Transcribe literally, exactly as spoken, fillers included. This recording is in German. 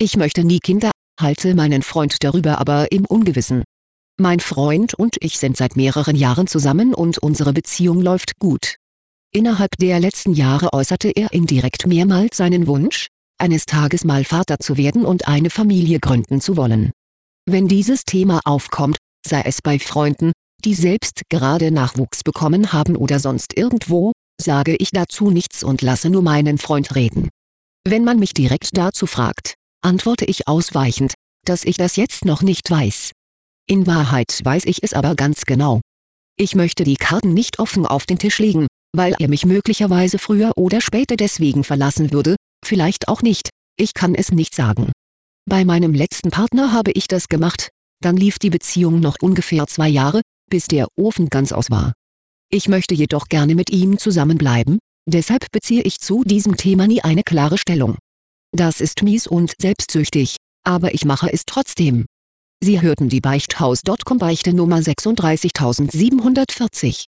Ich möchte nie Kinder, halte meinen Freund darüber aber im Ungewissen. Mein Freund und ich sind seit mehreren Jahren zusammen und unsere Beziehung läuft gut. Innerhalb der letzten Jahre äußerte er indirekt mehrmals seinen Wunsch, eines Tages mal Vater zu werden und eine Familie gründen zu wollen. Wenn dieses Thema aufkommt, sei es bei Freunden, die selbst gerade Nachwuchs bekommen haben oder sonst irgendwo, sage ich dazu nichts und lasse nur meinen Freund reden. Wenn man mich direkt dazu fragt, antworte ich ausweichend, dass ich das jetzt noch nicht weiß. In Wahrheit weiß ich es aber ganz genau. Ich möchte die Karten nicht offen auf den Tisch legen, weil er mich möglicherweise früher oder später deswegen verlassen würde, vielleicht auch nicht, ich kann es nicht sagen. Bei meinem letzten Partner habe ich das gemacht, dann lief die Beziehung noch ungefähr zwei Jahre, bis der Ofen ganz aus war. Ich möchte jedoch gerne mit ihm zusammenbleiben, deshalb beziehe ich zu diesem Thema nie eine klare Stellung. Das ist mies und selbstsüchtig, aber ich mache es trotzdem. Sie hörten die Beichthaus Punkt com Beichte Nummer sechsunddreißigtausendsiebenhundertvierzig.